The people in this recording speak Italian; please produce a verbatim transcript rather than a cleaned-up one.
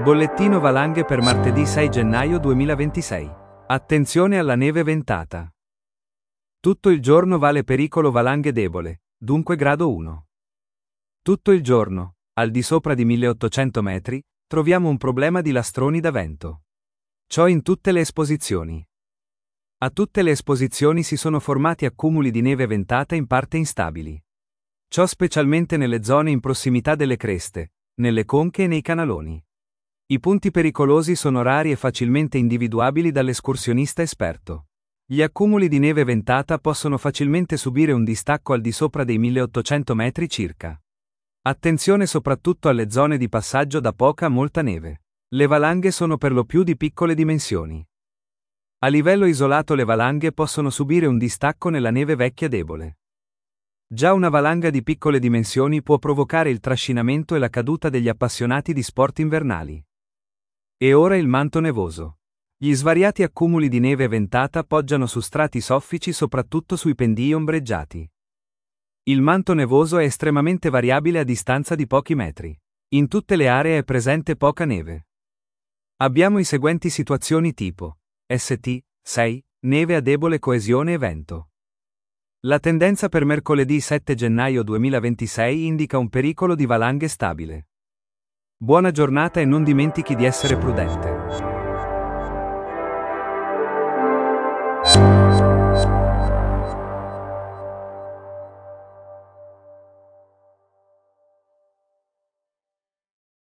Bollettino valanghe per martedì sei gennaio duemilaventisei. Attenzione alla neve ventata. Tutto il giorno vale pericolo valanghe debole, dunque grado uno. Tutto il giorno, al di sopra di milleottocento metri, troviamo un problema di lastroni da vento. Ciò in tutte le esposizioni. A tutte le esposizioni si sono formati accumuli di neve ventata in parte instabili. Ciò specialmente nelle zone in prossimità delle creste, nelle conche e nei canaloni. I punti pericolosi sono rari e facilmente individuabili dall'escursionista esperto. Gli accumuli di neve ventata possono facilmente subire un distacco al di sopra dei milleottocento metri circa. Attenzione soprattutto alle zone di passaggio da poca a molta neve. Le valanghe sono per lo più di piccole dimensioni. A livello isolato le valanghe possono subire un distacco nella neve vecchia debole. Già una valanga di piccole dimensioni può provocare il trascinamento e la caduta degli appassionati di sport invernali. E ora il manto nevoso. Gli svariati accumuli di neve ventata poggiano su strati soffici soprattutto sui pendii ombreggiati. Il manto nevoso è estremamente variabile a distanza di pochi metri. In tutte le aree è presente poca neve. Abbiamo i seguenti situazioni tipo S T sei, neve a debole coesione e vento. La tendenza per mercoledì sette gennaio duemilaventisei indica un pericolo di valanghe stabile. Buona giornata e non dimentichi di essere prudente.